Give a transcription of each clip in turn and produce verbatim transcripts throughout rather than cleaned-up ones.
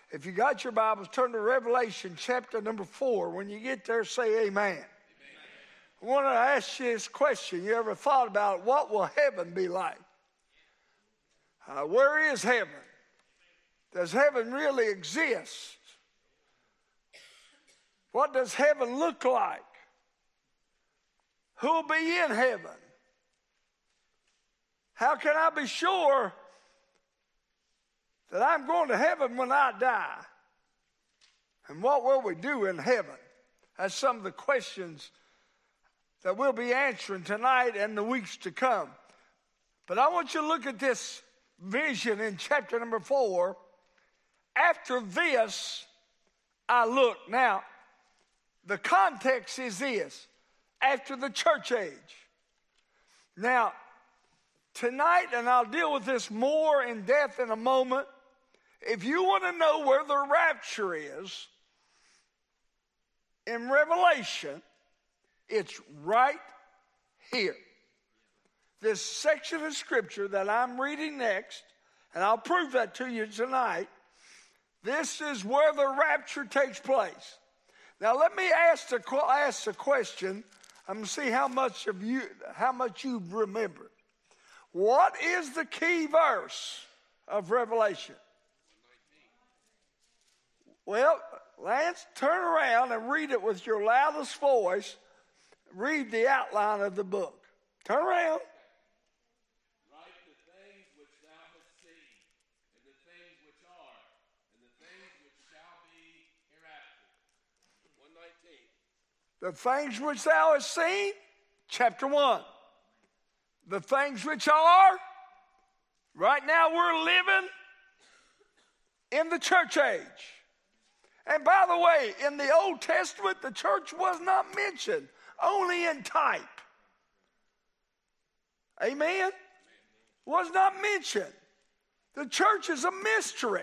If you got your Bibles, turn to Revelation chapter number four. When you get there, say amen. Amen. I want to ask you this question. You ever thought about what will heaven be like? Uh, where is heaven? Does heaven really exist? What does heaven look like? Who'll be in heaven? How can I be sure that I'm going to heaven when I die? And what will we do in heaven? That's some of the questions that we'll be answering tonight and the weeks to come. But I want you to look at this vision in chapter number four. After this, I looked. Now, the context is this. After the church age. Now, tonight, and I'll deal with this more in depth in a moment, if you want to know where the rapture is in Revelation, it's right here. This section of Scripture that I'm reading next, and I'll prove that to you tonight, this is where the rapture takes place. Now, let me ask the, ask the question. I'm going to see how much of you, how much you remember. What is the key verse of Revelation? Well, Lance, turn around and read it with your loudest voice. Read the outline of the book. Turn around. Write the things which thou hast seen, and the things which are, and the things which shall be hereafter. one nineteen. The things which thou hast seen, chapter one. The things which are, right now we're living in the church age. And by the way, in the Old Testament, the church was not mentioned, only in type. Amen? Was not mentioned. The church is a mystery.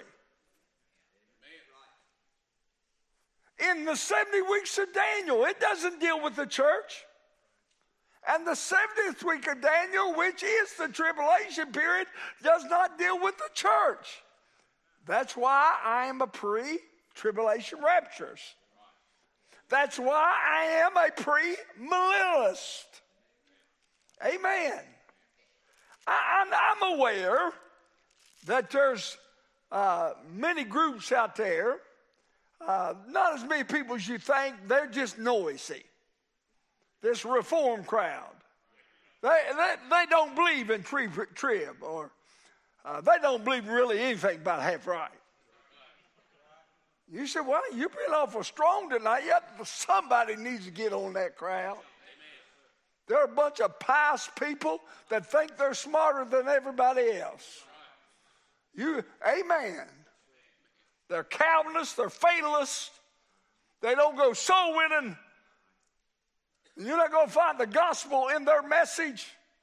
In the seventy weeks of Daniel, it doesn't deal with the church. And the seventieth week of Daniel, which is the tribulation period, does not deal with the church. That's why I am a pre-tribulation rapturist. That's why I am a pre-millennialist. Amen. I, I'm, I'm aware that there's uh, many groups out there. Uh, not as many people as you think. They're just noisy. This reform crowd. They, they, they don't believe in trib, trib or uh, they don't believe really anything about half right. You said, well, you've been awful strong tonight. Yet somebody needs to get on that crowd. They're a bunch of pious people that think they're smarter than everybody else. You, amen. They're Calvinists, they're fatalists. They don't go soul winning. You're not going to find the gospel in their message.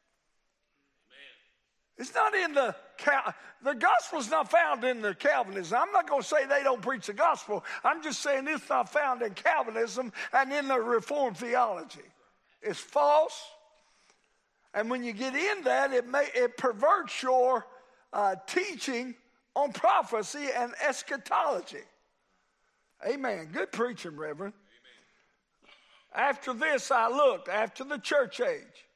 Amen. It's not in the, the gospel's not found in the Calvinism. I'm not going to say they don't preach the gospel. I'm just saying it's not found in Calvinism and in the Reformed theology. It's false. And when you get in that, it, may, it perverts your uh, teaching on prophecy and eschatology. Amen. Good preaching, Reverend. Amen. After this I looked, after the church age,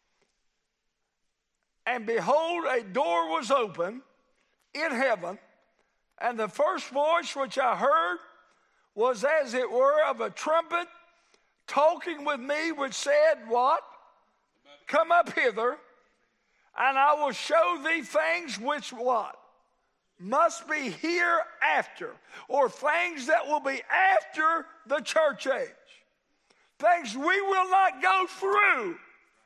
and behold, a door was open in heaven, and the first voice which I heard was as it were of a trumpet talking with me, which said, what? Come up hither, and I will show thee things which what? Must be hereafter, or things that will be after the church age. Things we will not go through. Amen.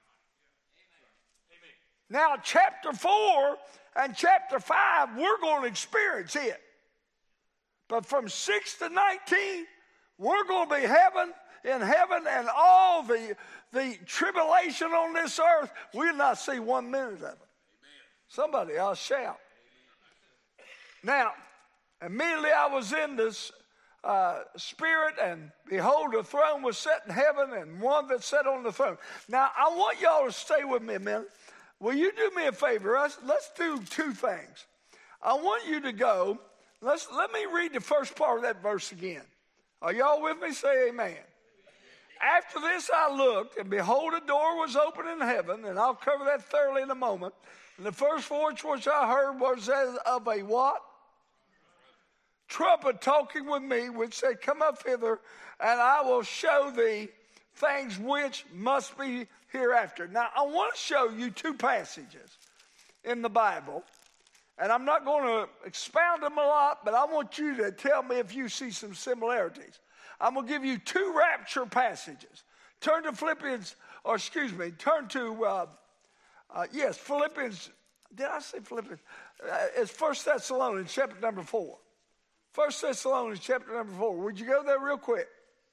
Now, chapter four and chapter five, we're going to experience it. But from six to nineteen, we're going to be heaven in heaven, and all the, the tribulation on this earth, we'll not see one minute of it. Amen. Somebody else shout. Now, immediately I was in this uh, spirit, and behold, a throne was set in heaven, and one that sat on the throne. Now, I want y'all to stay with me a minute. Will you do me a favor? Let's, let's do two things. I want you to go Let's, let me read the first part of that verse again. Are y'all with me? Say amen. After this I looked, and behold, a door was open in heaven, and I'll cover that thoroughly in a moment. And the first voice which I heard was as of a what? Trumpet talking with me, which said, come up hither, and I will show thee things which must be hereafter. Now, I want to show you two passages in the Bible, and I'm not going to expound them a lot, but I want you to tell me if you see some similarities. I'm going to give you two rapture passages. Turn to Philippians, or excuse me, turn to, uh, uh, yes, Philippians, did I say Philippians? Uh, it's First Thessalonians chapter number four. First Thessalonians chapter number four. Would you go there real quick?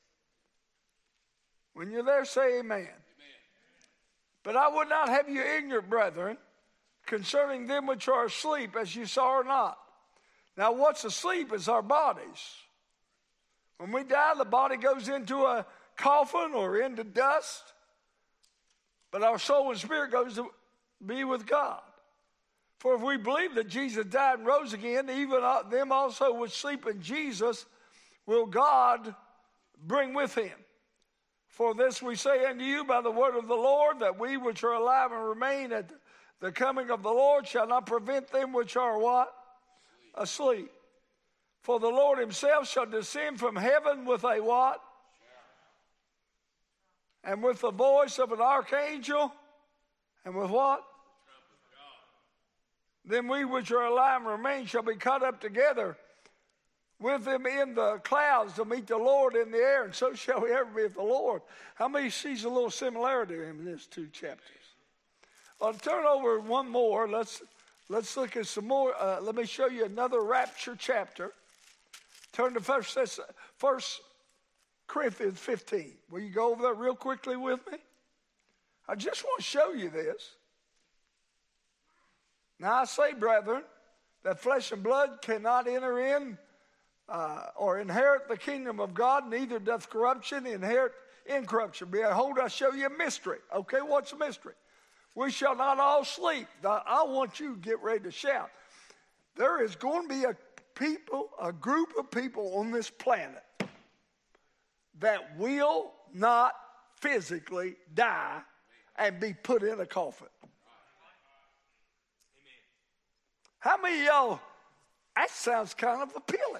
When you're there, say amen. Amen. But I would not have you ignorant, brethren, concerning them which are asleep, as you saw or not. Now, what's asleep is our bodies. When we die, the body goes into a coffin or into dust, but our soul and spirit goes to be with God. For if we believe that Jesus died and rose again, even them also which sleep in Jesus will God bring with him. For this we say unto you by the word of the Lord, that we which are alive and remain at the coming of the Lord shall not prevent them which are what? Asleep. For the Lord himself shall descend from heaven with a what? And with the voice of an archangel. And with what? Then we which are alive and remain shall be caught up together with them in the clouds to meet the Lord in the air. And so shall we ever be with the Lord. How many sees a little similarity in these two chapters? I'll turn over one more. Let's, let's look at some more. Uh, let me show you another rapture chapter. Turn to First, First Corinthians fifteen. Will you go over there real quickly with me? I just want to show you this. Now I say, brethren, that flesh and blood cannot enter in uh, or inherit the kingdom of God, neither doth corruption inherit incorruption. Behold, I show you a mystery. Okay, what's the mystery? We shall not all sleep. Now, I want you to get ready to shout. There is going to be a people, a group of people on this planet that will not physically die and be put in a coffin. How many of y'all, that sounds kind of appealing.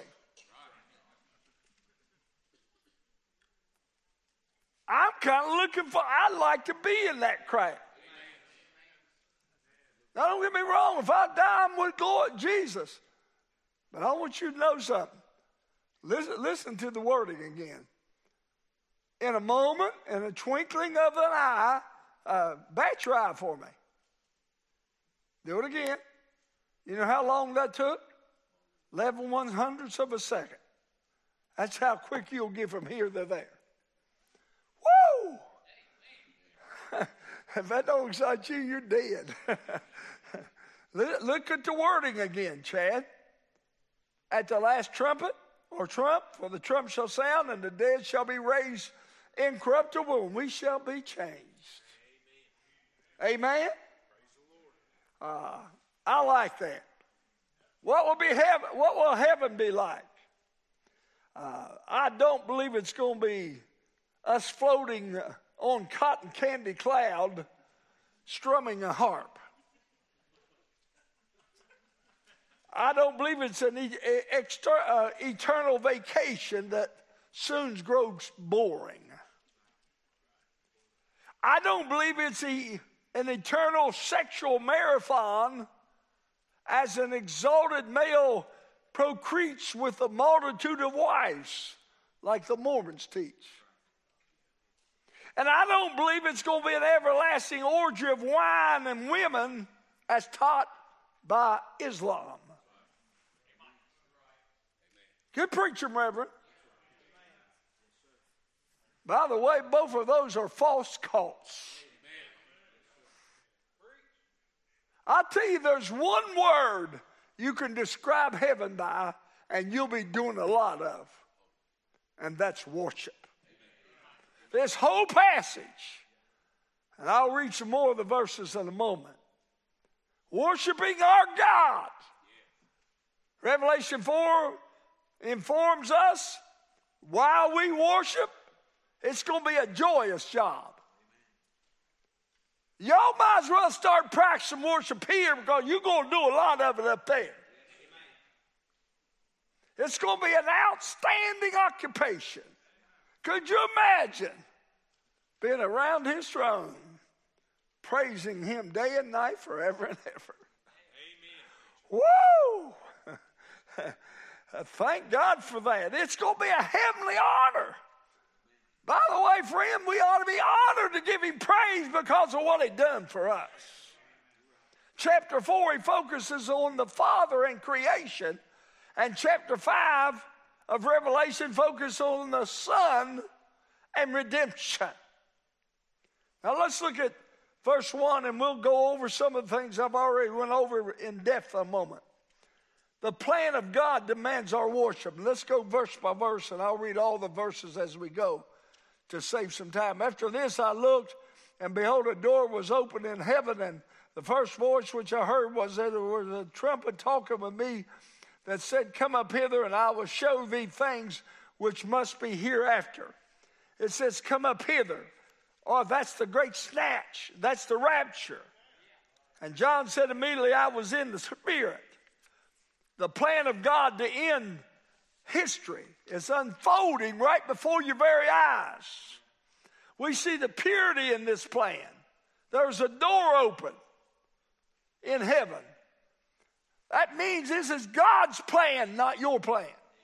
I'm kind of looking for, I'd like to be in that crowd. Now, don't get me wrong, if I die, I'm with Lord Jesus. But I want you to know something. Listen, listen to the wording again. In a moment, in a twinkling of an eye, uh, bat your eye for me. Do it again. You know how long that took? eleven one hundredths of a second. That's how quick you'll get from here to there. Woo! If that don't excite you, you're dead. Look at the wording again, Chad. At the last trumpet, or trump, for the trump shall sound, and the dead shall be raised incorruptible, and we shall be changed. Amen? Amen? Uh, I like that. What will be heaven? What will heaven be like? Uh, I don't believe it's going to be us floating on cotton candy cloud, strumming a harp. I don't believe it's an e- exter- uh, eternal vacation that soon grows boring. I don't believe it's a, an eternal sexual marathon as an exalted male procreates with a multitude of wives, like the Mormons teach. And I don't believe it's going to be an everlasting orgy of wine and women as taught by Islam. Good preaching, Reverend. By the way, both of those are false cults. I'll tell you, there's one word you can describe heaven by, and you'll be doing a lot of, and that's worship. This whole passage, and I'll read some more of the verses in a moment, worshiping our God. Revelation four informs us while we worship, it's going to be a joyous job. Y'all might as well start practicing worship here because you're going to do a lot of it up there. It's going to be an outstanding occupation. Could you imagine being around his throne, praising him day and night forever and ever? Amen. Woo! Thank God for that. It's going to be a heavenly honor. By the way, friend, we ought to be honored to give him praise because of what he done for us. Chapter four, he focuses on the Father and creation. And chapter five of Revelation focuses on the Son and redemption. Now let's look at verse one, and we'll go over some of the things I've already went over in depth a moment. The plan of God demands our worship. Let's go verse by verse, and I'll read all the verses as we go to save some time. After this I looked, and behold, a door was opened in heaven, and the first voice which I heard was that there was a trumpet talking with me that said, come up hither, and I will show thee things which must be hereafter. It says, come up hither. Oh, that's the great snatch. That's the rapture. And John said immediately, I was in the Spirit. The plan of God to end history is unfolding right before your very eyes. We see the purity in this plan. There's a door open in heaven. That means this is God's plan, not your plan.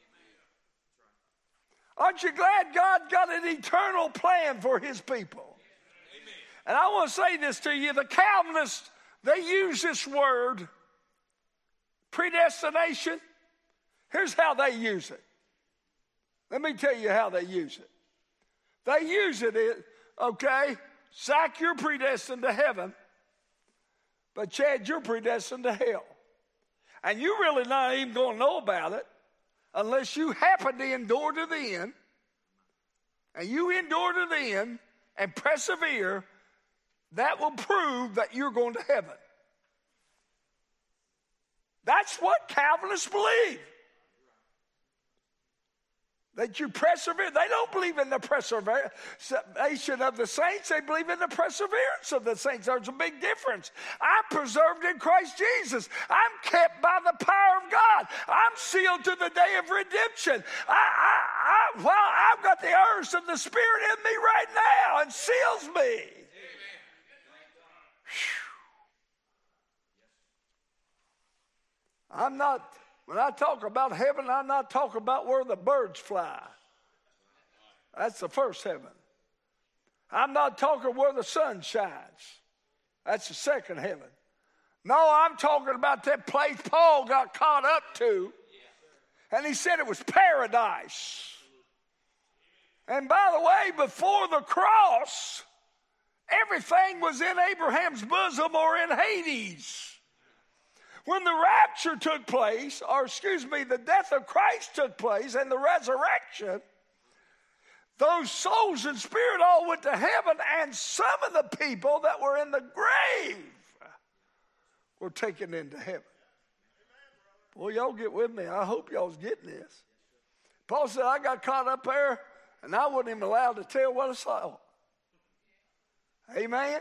Aren't you glad God got an eternal plan for his people? And I want to say this to you. The Calvinists, they use this word, predestination. Here's how they use it. Let me tell you how they use it. They use it, okay, Zach, you're predestined to heaven, but Chad, you're predestined to hell. And you're really not even going to know about it unless you happen to endure to the end. And you endure to the end and persevere, that will prove that you're going to heaven. That's what Calvinists believe. That you persevere. They don't believe in the preservation of the saints. They believe in the perseverance of the saints. There's a big difference. I'm preserved in Christ Jesus. I'm kept by the power of God. I'm sealed to the day of redemption. I, I, I, well, I've got the earth of the Spirit in me right now and seals me. I'm not... When I talk about heaven, I'm not talking about where the birds fly. That's the first heaven. I'm not talking where the sun shines. That's the second heaven. No, I'm talking about that place Paul got caught up to. And he said it was paradise. And by the way, before the cross, everything was in Abraham's bosom or in Hades. When the rapture took place, or excuse me, the death of Christ took place and the resurrection, those souls and spirit all went to heaven, and some of the people that were in the grave were taken into heaven. Boy, y'all get with me. I hope y'all's getting this. Paul said, I got caught up there, and I wasn't even allowed to tell what I saw. Amen?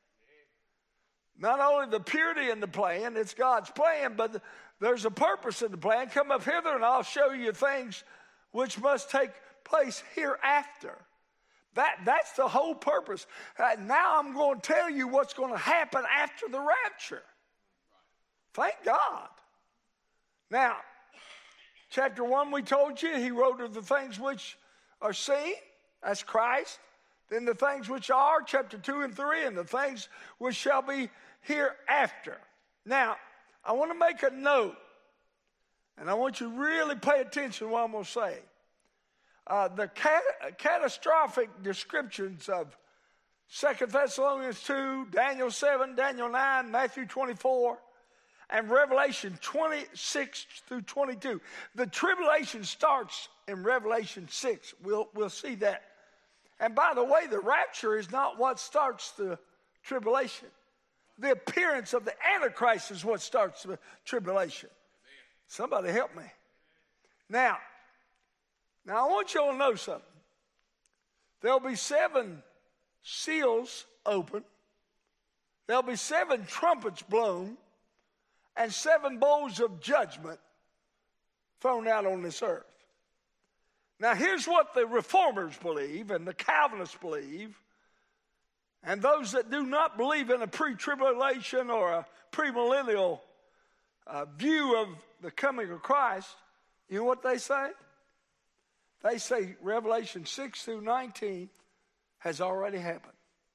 Not only the purity in the plan, it's God's plan, but there's a purpose in the plan. Come up hither and I'll show you things which must take place hereafter. That, that's the whole purpose. Uh, now I'm going to tell you what's going to happen after the rapture. Thank God. Now, chapter one, we told you, he wrote of the things which are seen. That's Christ. Then the things which are, chapter two and three, and the things which shall be hereafter. Now, I want to make a note, and I want you to really pay attention to what I'm going to say. Uh, the cat- catastrophic descriptions of Second Thessalonians two, Daniel seven, Daniel nine, Matthew twenty-four, and Revelation twenty-six through twenty-two. The tribulation starts in Revelation six. We'll, we'll see that. And by the way, the rapture is not what starts the tribulation. The appearance of the Antichrist is what starts the tribulation. Somebody help me. Now, now I want you all to know something. There'll be seven seals open. There'll be seven trumpets blown and seven bowls of judgment thrown out on this earth. Now, here's what the reformers believe and the Calvinists believe, and those that do not believe in a pre-tribulation or a premillennial uh, view of the coming of Christ. You know what they say? They say Revelation six through nineteen has already happened.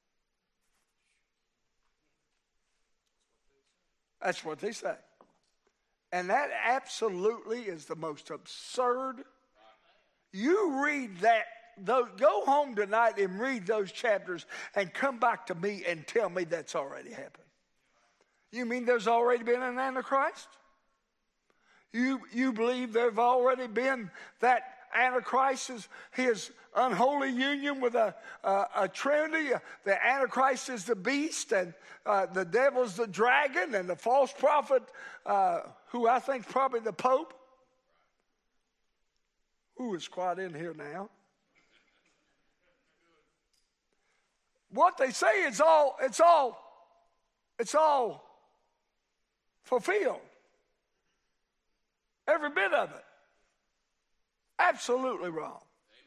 That's what they say. And that absolutely is the most absurd. You read that, those, go home tonight and read those chapters and come back to me and tell me that's already happened. You mean there's already been an Antichrist? You, you believe there's already been that Antichrist is his unholy union with a, a, a trinity. The Antichrist is the beast, and uh, the devil's the dragon, and the false prophet, uh, who I think is probably the Pope. Who is quiet in here now? What they say is all, it's all, it's all fulfilled. Every bit of it. Absolutely wrong.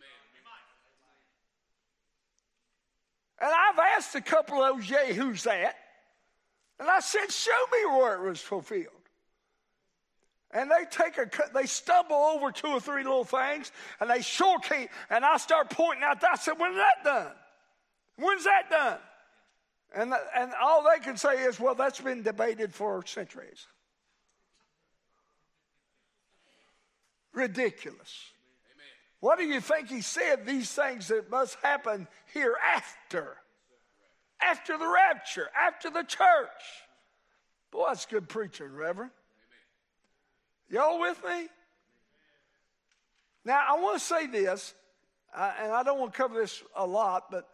And I've asked a couple of those yahoos that, and I said, show me where it was fulfilled. And they take a, they stumble over two or three little things, and they sure can't, and I start pointing out, I said, when's that done? When's that done? And, and all they can say is, well, that's been debated for centuries. Ridiculous. What do you think he said? These things that must happen hereafter. After the rapture. After the church. Boy, that's good preaching, Reverend. Y'all with me? Now, I want to say this, uh, and I don't want to cover this a lot, but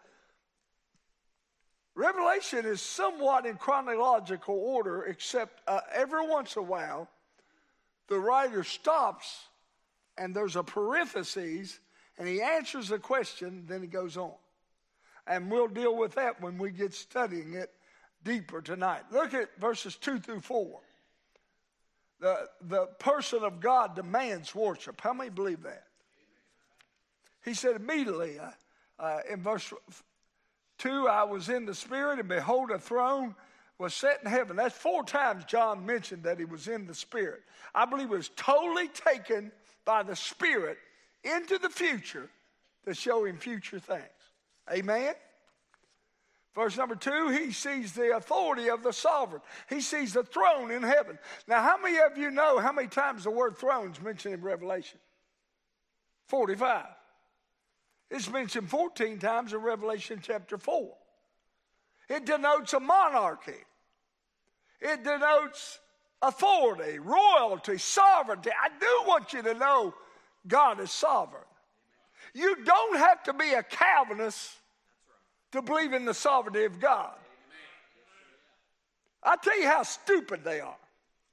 Revelation is somewhat in chronological order, except uh, every once in a while, the writer stops and there's a parenthesis, and he answers a question, then he goes on. And we'll deal with that when we get studying it deeper tonight. Look at verses two through four. The, the person of God demands worship. How many believe that? He said immediately uh, uh, in verse two, I was in the Spirit, and behold, a throne was set in heaven. That's four times John mentioned that he was in the Spirit. I believe it was totally taken by the Spirit into the future to show him future things. Amen? Verse number two, he sees the authority of the sovereign. He sees the throne in heaven. Now, how many of you know how many times the word throne is mentioned in Revelation? forty-five. It's mentioned fourteen times in Revelation chapter four. It denotes a monarchy. It denotes authority, royalty, sovereignty. I do want you to know God is sovereign. You don't have to be a Calvinist to believe in the sovereignty of God. I tell you how stupid they are.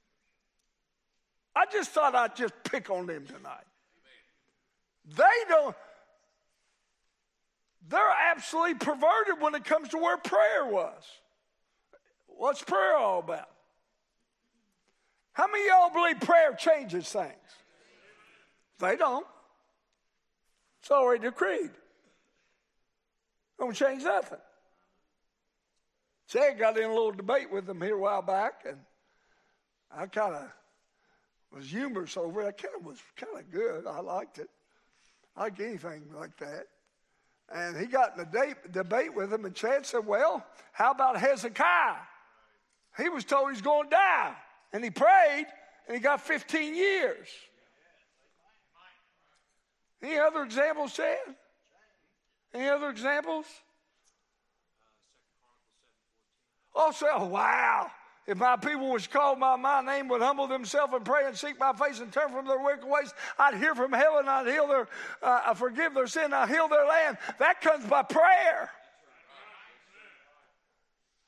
I just thought I'd just pick on them tonight. They don't, they're absolutely perverted when it comes to where prayer was. What's prayer all about? How many of y'all believe prayer changes things? They don't. It's already decreed. Don't change nothing. See, I got in a little debate with them here a while back, and I kind of was humorous over it. I kind of was kind of good. I liked it. I like anything like that. And he got in a debate, debate with him, and Chad said, well, how about Hezekiah? He was told he's going to die. And he prayed, and he got fifteen years. Any other examples, Chad? Any other examples? Also, oh, wow. If my people which call by my name would humble themselves and pray and seek my face and turn from their wicked ways, I'd hear from heaven, I'd heal their, uh, I forgive their sin, I'd heal their land. That comes by prayer.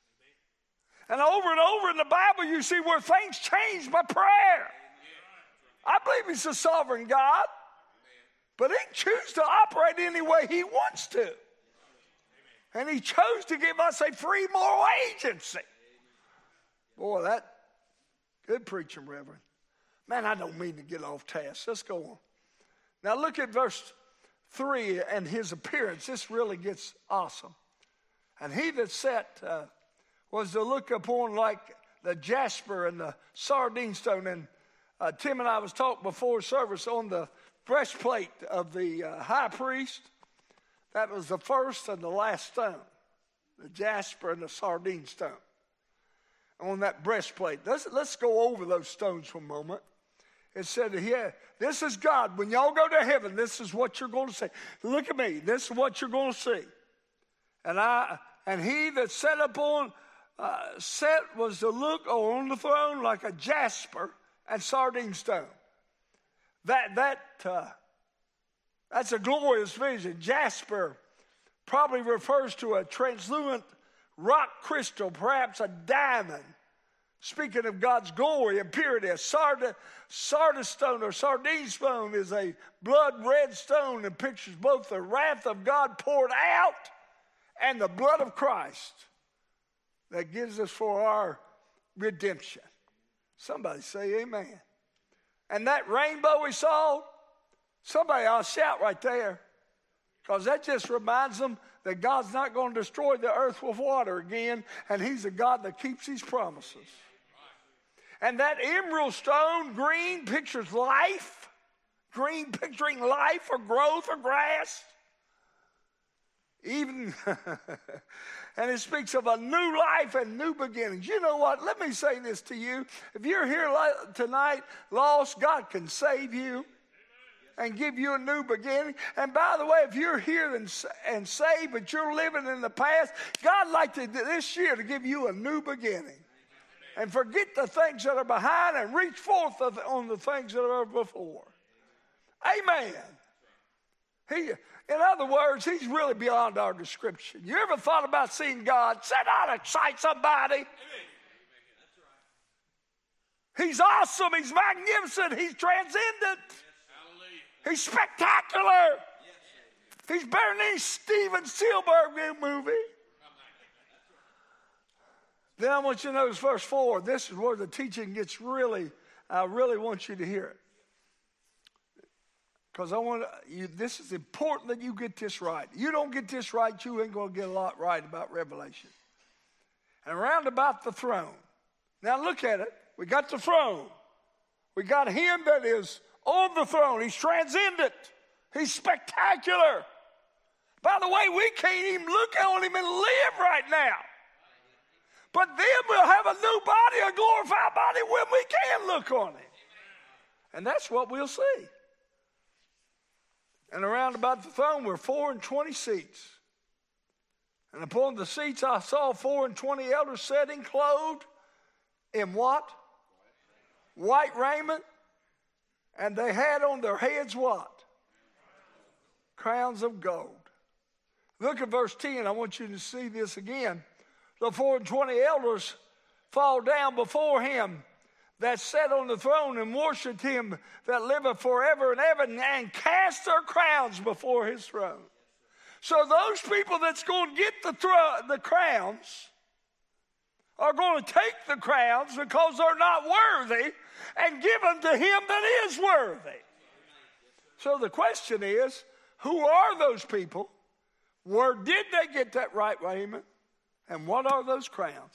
And over and over in the Bible, you see where things change by prayer. I believe he's a sovereign God. But he can choose to operate any way he wants to. And he chose to give us a free moral agency. Boy, that, good preaching, Reverend. Man, I don't mean to get off task. Let's go on. Now look at verse three and his appearance. This really gets awesome. And he that sat uh, was to look upon like the jasper and the sardine stone. And uh, Tim and I was talking before service on the breastplate of the uh, high priest. That was the first and the last stone, the jasper and the sardine stone on that breastplate. Let's, let's go over those stones for a moment. It said here, this is God. When y'all go to heaven, this is what you're going to see. Look at me. This is what you're going to see. And I and he that sat upon, uh, sat was to look on the throne like a jasper and sardine stone. That, that, uh, that's a glorious vision. Jasper probably refers to a translucent rock crystal, perhaps a diamond. Speaking of God's glory and purity, a sard- sardis stone or sardine stone is a blood red stone that pictures both the wrath of God poured out and the blood of Christ that gives us for our redemption. Somebody say amen. And that rainbow we saw, somebody ought to shout right there, because that just reminds them that God's not going to destroy the earth with water again, and he's a God that keeps his promises. And that emerald stone, green, pictures life. Green picturing life or growth or grass. Even, and it speaks of a new life and new beginnings. You know what? Let me say this to you. If you're here tonight lost, God can save you and give you a new beginning. And by the way, if you're here and, and saved, but you're living in the past, God like to this year to give you a new beginning. And forget the things that are behind and reach forth on the things that are before. Amen. He, in other words, he's really beyond our description. You ever thought about seeing God sit down and excite somebody? He's awesome. He's magnificent. He's transcendent. He's spectacular. He's better than any Steven Spielberg movie. Then I want you to notice verse four. This is where the teaching gets really, I really want you to hear it. Because I want you, this is important that you get this right. You don't get this right, you ain't going to get a lot right about Revelation. And around about the throne. Now look at it. We got the throne. We got him that is on the throne. He's transcendent. He's spectacular. By the way, we can't even look on him and live right now. But then we'll have a new body, a glorified body, when we can look on him. And that's what we'll see. And around about the throne were four and twenty seats. And upon the seats I saw four and twenty elders sitting, clothed in what? White raiment. And they had on their heads what? Crowns of gold. Look at verse ten. I want you to see this again. The four and twenty elders fall down before him that sat on the throne and worshiped him that liveth forever and ever, and cast their crowns before his throne. So those people that's going to get the, thro- the crowns are going to take the crowns because they're not worthy and give them to him that is worthy. So the question is, who are those people? Where did they get that right raiment? And what are those crowns?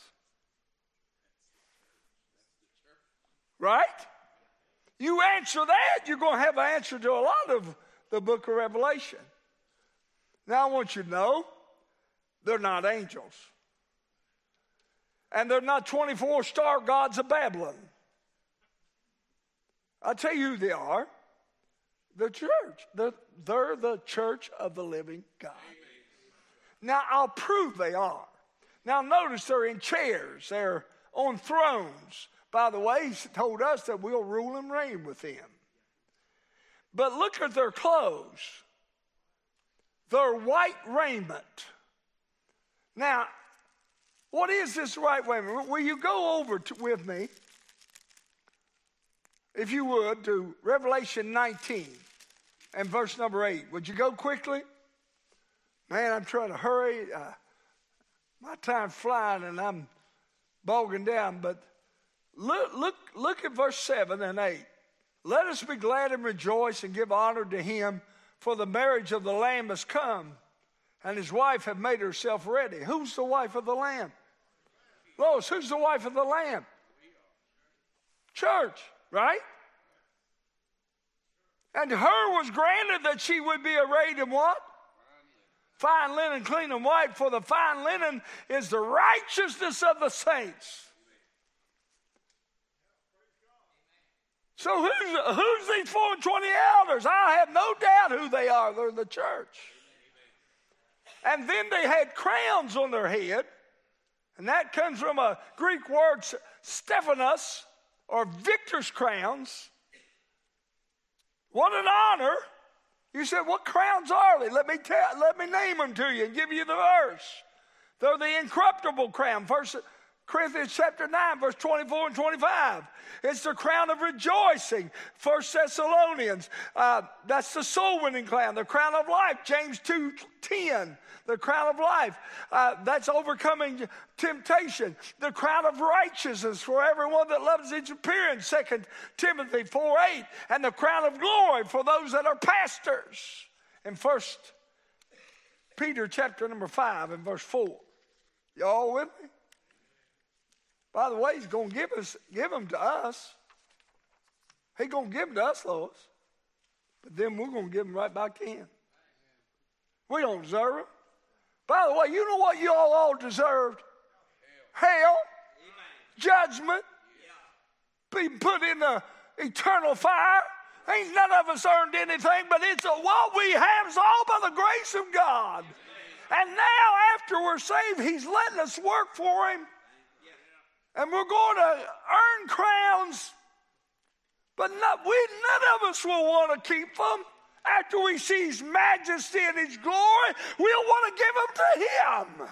Right? You answer that, you're going to have an answer to a lot of the book of Revelation. Now I want you to know, they're not angels. And they're not twenty-four star gods of Babylon. I'll tell you who they are. The church. They're, they're the church of the living God. Now I'll prove they are. Now notice they're in chairs. They're on thrones. By the way, he told us that we'll rule and reign with him. But look at their clothes. Their white raiment. Now, what is this white raiment? Will you go over to, with me? if you would, to Revelation nineteen and verse number eight. Would you go quickly? Man, I'm trying to hurry. Uh, my time's flying and I'm bogging down. But look, look, look at verse seven and eight. Let us be glad and rejoice and give honor to him, for the marriage of the Lamb has come, and his wife have made herself ready. Who's the wife of the Lamb? Lois, who's the wife of the Lamb? Church, right? And her was granted that she would be arrayed in what? Fine linen, clean and white, for the fine linen is the righteousness of the saints. So who's, who's these four and twenty elders? I have no doubt who they are. They're the church. And then they had crowns on their head, and that comes from a Greek word, Stephanos, or victor's crowns. What an honor. You said, what crowns are they? Let me tell, let me name them to you and give you the verse. They're the incorruptible crown. First Corinthians chapter nine, verse twenty-four and twenty-five. It's the crown of rejoicing. First Thessalonians, uh, that's the soul winning crown. The crown of life, James two ten. The crown of life, uh, that's overcoming temptation. The crown of righteousness for everyone that loves its appearance, Second Timothy four eight. And the crown of glory for those that are pastors. In First Peter chapter number five and verse four. Y'all with me? By the way, he's going to give us, give them to us. He's going to give them to us, Lois. But then we're going to give them right back to him. We don't deserve them. By the way, you know what you all, all deserved? Hell. Hell. Judgment. Yeah. Being put in the eternal fire. Ain't none of us earned anything, but it's a, what we have is all by the grace of God. Amen. And now after we're saved, he's letting us work for him. And we're going to earn crowns, but not, we, none of us will want to keep them. After we see his majesty and his glory, we'll want to give them to him.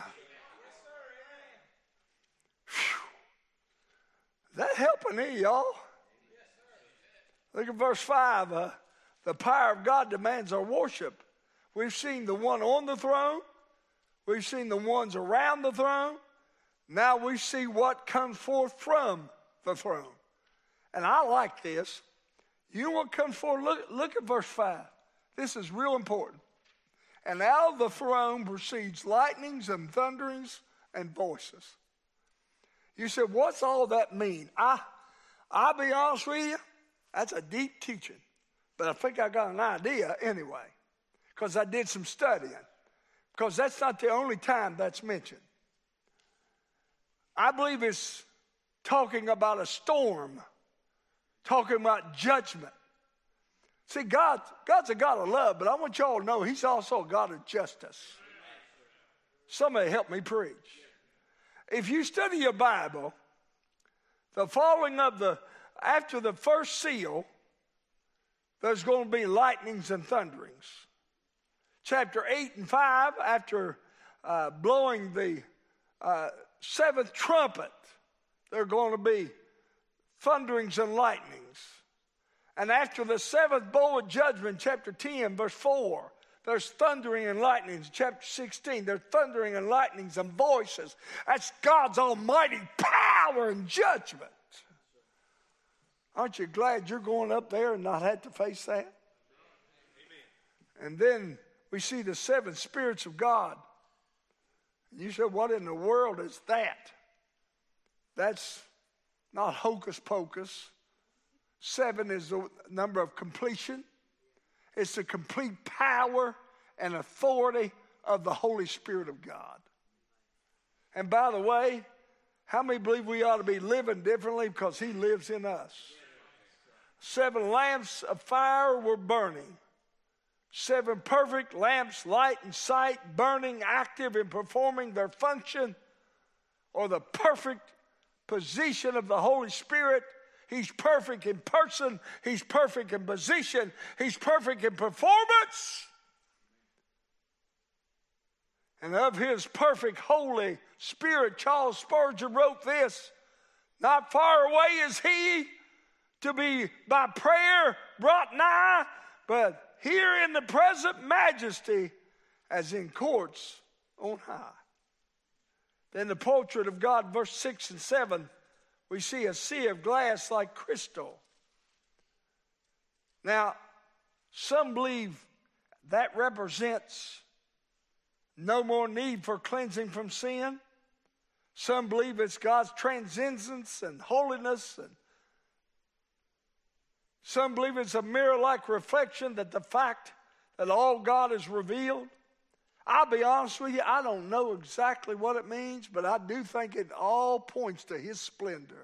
Is that helping me, y'all? Look at verse five. Uh, the power of God demands our worship. We've seen the one on the throne. We've seen the ones around the throne. Now we see what comes forth from the throne. And I like this. You know what comes forth? Look, look at verse five. This is real important. And out of the throne proceeds lightnings and thunderings and voices. You said, what's all that mean? I, I'll be honest with you, that's a deep teaching. But I think I got an idea anyway, because I did some studying. Because that's not the only time that's mentioned. I believe it's talking about a storm, talking about judgment. See, God, God's a God of love, but I want y'all to know he's also a God of justice. Somebody help me preach. If you study your Bible, the falling of the, after the first seal, there's going to be lightnings and thunderings. Chapter eight and five, after uh, blowing the uh, seventh trumpet, there are going to be thunderings and lightnings. And after the seventh bowl of judgment, chapter ten, verse four, there's thundering and lightnings. Chapter sixteen, there's thundering and lightnings and voices. That's God's almighty power and judgment. Aren't you glad you're going up there and not have to face that? Amen. And then we see the seven spirits of God. And you said, what in the world is that? That's not hocus pocus. Seven is the number of completion. It's the complete power and authority of the Holy Spirit of God. And by the way, how many believe we ought to be living differently because he lives in us? Seven lamps of fire were burning. Seven perfect lamps, light and sight, burning, active in performing their function, or the perfect position of the Holy Spirit. He's perfect in person. He's perfect in position. He's perfect in performance. And of his perfect Holy Spirit, Charles Spurgeon wrote this, not far away is he to be by prayer brought nigh, but here in the present majesty as in courts on high. Then the portrait of God, verse six and seven, we see a sea of glass like crystal. Now, some believe that represents no more need for cleansing from sin. Some believe it's God's transcendence and holiness. And some believe it's a mirror-like reflection that the fact that all God is revealed. I'll be honest with you, I don't know exactly what it means, but I do think it all points to his splendor.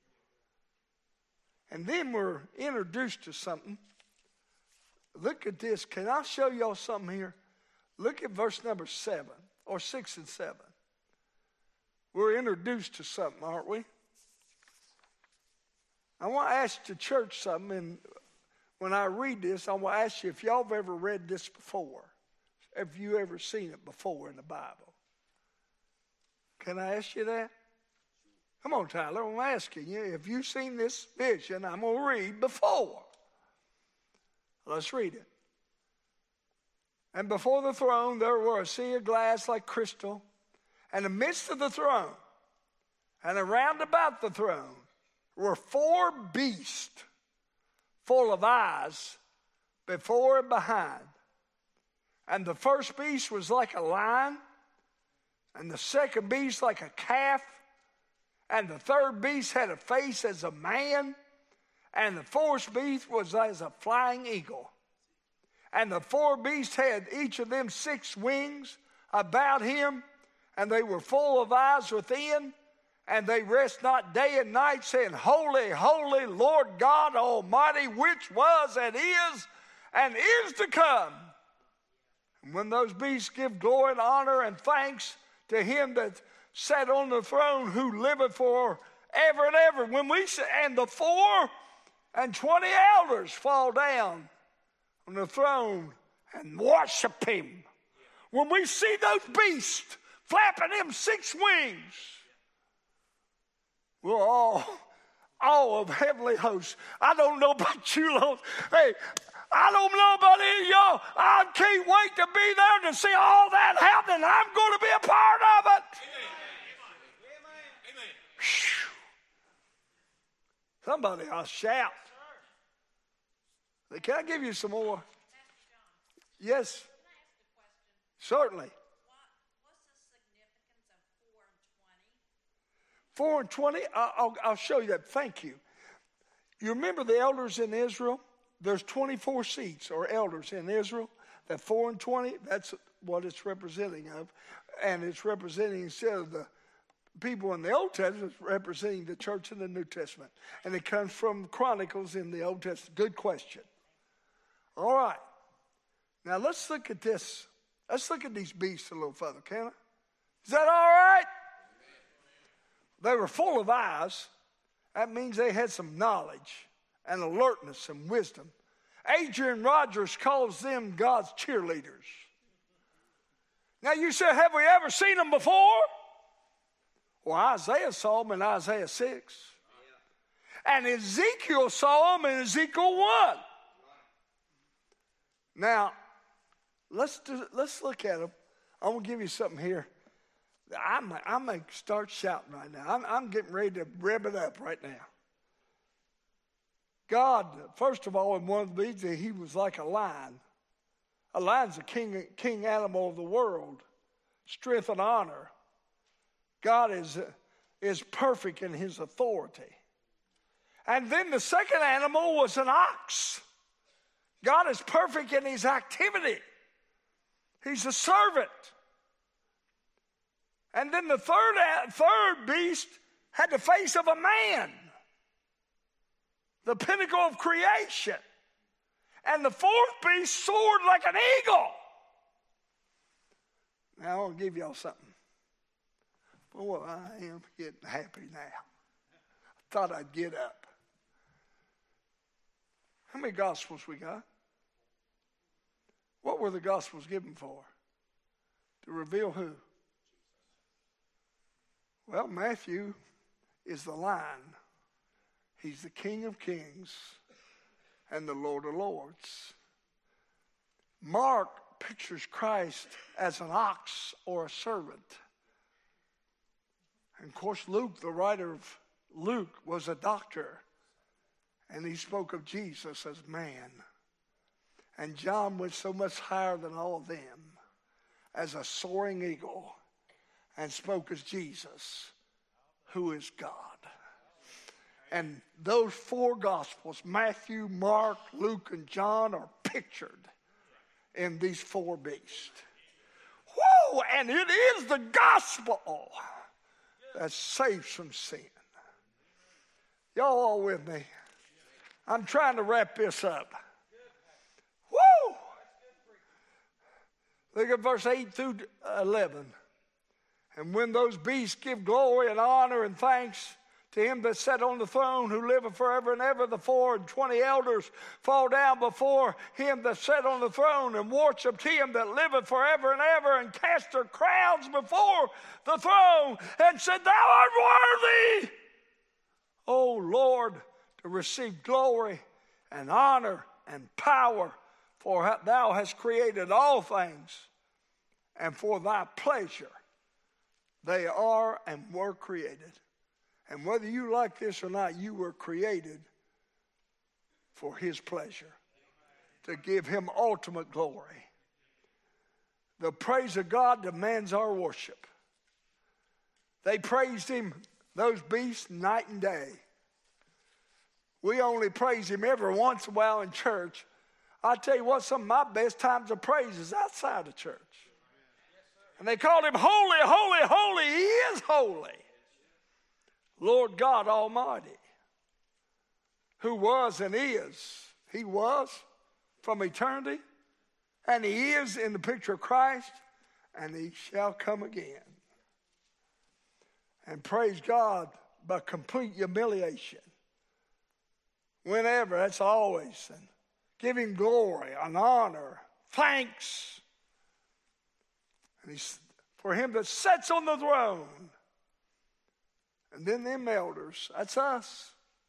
And then we're introduced to something. Look at this. Can I show y'all something here? Look at verse number seven, or six and seven. We're introduced to something, aren't we? I want to ask the church something, and when I read this, I want to ask you if y'all have ever read this before. Have you ever seen it before in the Bible? Can I ask you that? Come on, Tyler, I'm asking you. Have you seen this vision I'm going to read before? Let's read it. And before the throne there were a sea of glass like crystal, and in the midst of the throne, and around about the throne, were four beasts full of eyes before and behind. And the first beast was like a lion, and the second beast like a calf, and the third beast had a face as a man, and the fourth beast was as a flying eagle. And the four beasts had each of them six wings about him, and they were full of eyes within, and they rest not day and night, saying, Holy, holy, Lord God Almighty, which was and is and is to come. And when those beasts give glory and honor and thanks to him that sat on the throne, who liveth for ever and ever. When we say, and the four and twenty elders fall down on the throne and worship him. When we see those beasts flapping them six wings, we're all, all of heavenly hosts. I don't know about you, Lord. Hey, I don't know about any of y'all. I can't wait to be there to see all that happening. I'm going to be a part of it. Amen. Somebody, I'll shout. Can I give you some more? Yes. Certainly. Four and twenty, I'll, I'll show you that. Thank you. You remember the elders in Israel? There's twenty-four seats or elders in Israel. That four and twenty, that's what it's representing of. And it's representing, instead of the people in the Old Testament, it's representing the church in the New Testament. And it comes from Chronicles in the Old Testament. Good question. All right. Now let's look at this. Let's look at these beasts a little further, can I? Is that all right? They were full of eyes. That means they had some knowledge and alertness and wisdom. Adrian Rogers calls them God's cheerleaders. Now you say, have we ever seen them before? Well, Isaiah saw them in Isaiah six. And Ezekiel saw them in Ezekiel one. Now, let's do, let's look at them. I'm going to give you something here. I'm, I'm going to start shouting right now. I'm, I'm getting ready to rev it up right now. God, first of all, in one of the beasts, he was like a lion. A lion's a king, king animal of the world. Strength and honor. God is, is perfect in his authority. And then the second animal was an ox. God is perfect in his activity. He's a servant. And then the third, third beast had the face of a man. The pinnacle of creation. And the fourth beast soared like an eagle. Now I want to give y'all something. Boy, I am getting happy now. I thought I'd get up. How many gospels we got? What were the gospels given for? To reveal who? Well, Matthew is the lion. He's the King of Kings and the Lord of Lords. Mark pictures Christ as an ox or a servant. And of course, Luke, the writer of Luke, was a doctor. And he spoke of Jesus as man. And John went so much higher than all of them as a soaring eagle and spoke as Jesus, who is God. And those four Gospels, Matthew, Mark, Luke, and John, are pictured in these four beasts. Whoa! And it is the gospel that saves from sin. Y'all all with me? I'm trying to wrap this up. Woo! Look at verse eight through eleven. And when those beasts give glory and honor and thanks to him that sat on the throne, who liveth forever and ever, the four and twenty elders fall down before him that sat on the throne and worshiped him that liveth forever and ever, and cast their crowns before the throne and said, Thou art worthy, O Lord, to receive glory and honor and power, for thou hast created all things, and for thy pleasure they are and were created. And whether you like this or not, you were created for his pleasure, to give him ultimate glory. The praise of God demands our worship. They praised him, those beasts, night and day. We only praise him every once in a while in church. I tell you what, some of my best times of praise is outside of church. And they called him holy, holy, holy. He is holy. Lord God Almighty, who was and is. He was from eternity, and he is in the picture of Christ, and he shall come again. And praise God by complete humiliation. Whenever, that's always. And give him glory and honor, thanks. And he's for him that sits on the throne. And then them elders, that's us,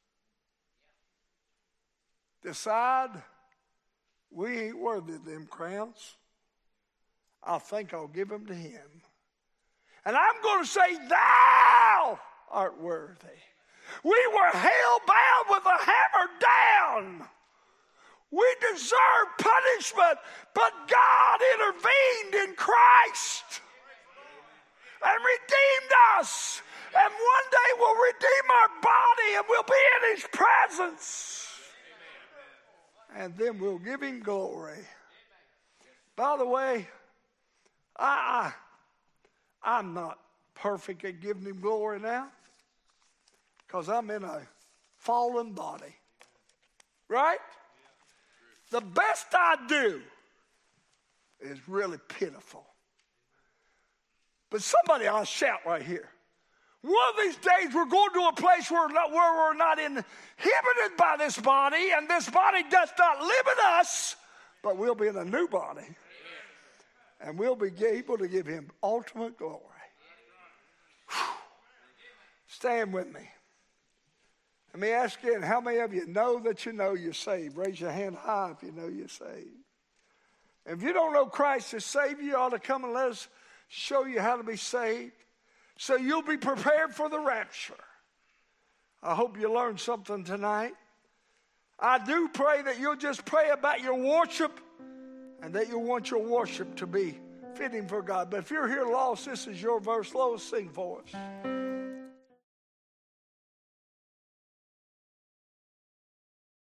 decide we ain't worthy of them crowns. I think I'll give them to him. And I'm going to say, Thou art worthy. We were hell-bound with a hammer down. We deserve punishment, but God intervened in Christ and redeemed us. And one day we'll redeem our body and we'll be in his presence. And then we'll give him glory. By the way, I, I, I'm not perfect at giving him glory now, because I'm in a fallen body. Right? The best I do is really pitiful. But somebody ought to shout right here. One of these days we're going to a place where, not, where we're not inhibited by this body, and this body does not limit us, but we'll be in a new body. And we'll be able to give him ultimate glory. Whew. Stand with me. Let me ask you, how many of you know that you know you're saved? Raise your hand high if you know you're saved. If you don't know Christ as Savior, you ought to come and let us show you how to be saved, so you'll be prepared for the rapture. I hope you learned something tonight. I do pray that you'll just pray about your worship, and that you'll want your worship to be fitting for God. But if you're here lost, this is your verse. Lois, sing for us.